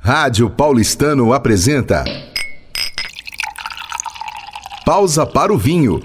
Rádio Paulistano apresenta Pausa para o Vinho.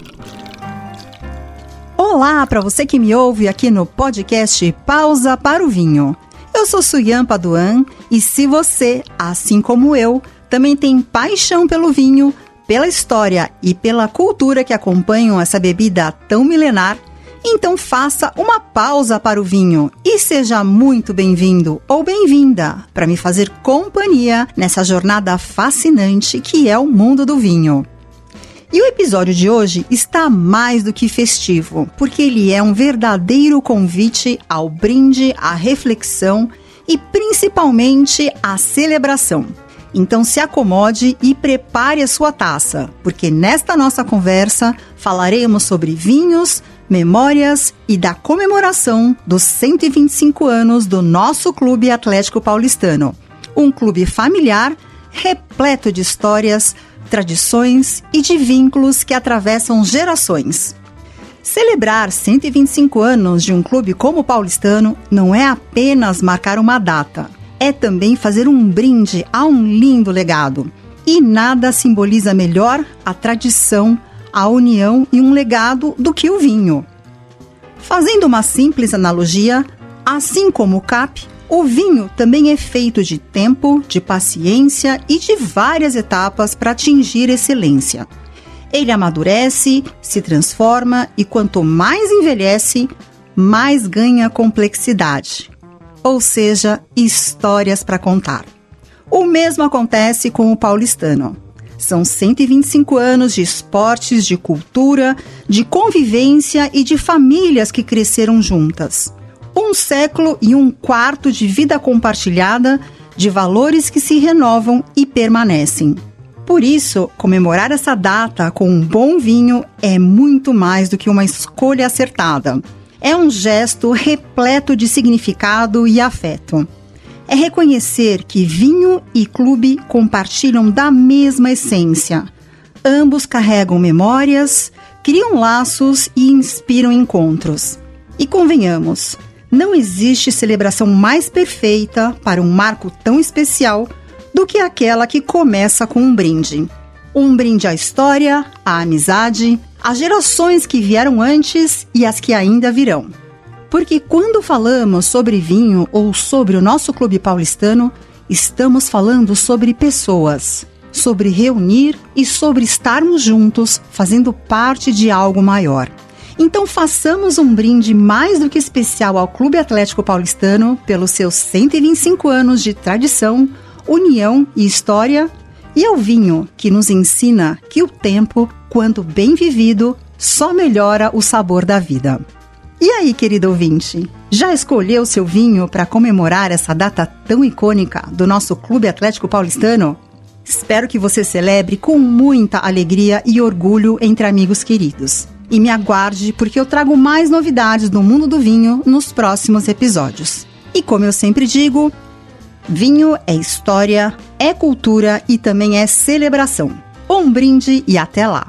Olá para você que me ouve aqui no podcast Pausa para o Vinho. Eu sou Suyan Paduan e se você, assim como eu, também tem paixão pelo vinho, pela história e pela cultura que acompanham essa bebida tão milenar, então faça uma pausa para o vinho e seja muito bem-vindo ou bem-vinda para me fazer companhia nessa jornada fascinante que é o mundo do vinho. E o episódio de hoje está mais do que festivo, porque ele é um verdadeiro convite ao brinde, à reflexão e principalmente à celebração. Então se acomode e prepare a sua taça, porque nesta nossa conversa falaremos sobre vinhos, memórias e da comemoração dos 125 anos do nosso Clube Atlético Paulistano. Um clube familiar, repleto de histórias, tradições e de vínculos que atravessam gerações. Celebrar 125 anos de um clube como o Paulistano não é apenas marcar uma data, é também fazer um brinde a um lindo legado. E nada simboliza melhor a tradição, a união e um legado do que o vinho. Fazendo uma simples analogia, assim como o CAP, o vinho também é feito de tempo, de paciência e de várias etapas para atingir excelência. Ele amadurece, se transforma e quanto mais envelhece, mais ganha complexidade. Ou seja, histórias para contar. O mesmo acontece com o paulistano. São 125 anos de esportes, de cultura, de convivência e de famílias que cresceram juntas. 1 século e 1/4 de vida compartilhada, de valores que se renovam e permanecem. Por isso, comemorar essa data com um bom vinho é muito mais do que uma escolha acertada. É um gesto repleto de significado e afeto. É reconhecer que vinho e clube compartilham da mesma essência. Ambos carregam memórias, criam laços e inspiram encontros. E convenhamos, não existe celebração mais perfeita para um marco tão especial do que aquela que começa com um brinde. Um brinde à história, à amizade, às gerações que vieram antes e as que ainda virão. Porque quando falamos sobre vinho ou sobre o nosso clube paulistano, estamos falando sobre pessoas, sobre reunir e sobre estarmos juntos, fazendo parte de algo maior. Então façamos um brinde mais do que especial ao Clube Atlético Paulistano pelos seus 125 anos de tradição, união e história, e ao vinho, que nos ensina que o tempo, quando bem vivido, só melhora o sabor da vida. E aí, querido ouvinte, já escolheu seu vinho para comemorar essa data tão icônica do nosso Clube Atlético Paulistano? Espero que você celebre com muita alegria e orgulho entre amigos queridos. E me aguarde, porque eu trago mais novidades do mundo do vinho nos próximos episódios. E como eu sempre digo, vinho é história, é cultura e também é celebração. Um brinde e até lá!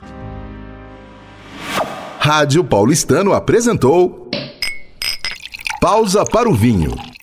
Rádio Paulistano apresentou Pausa para o Vinho.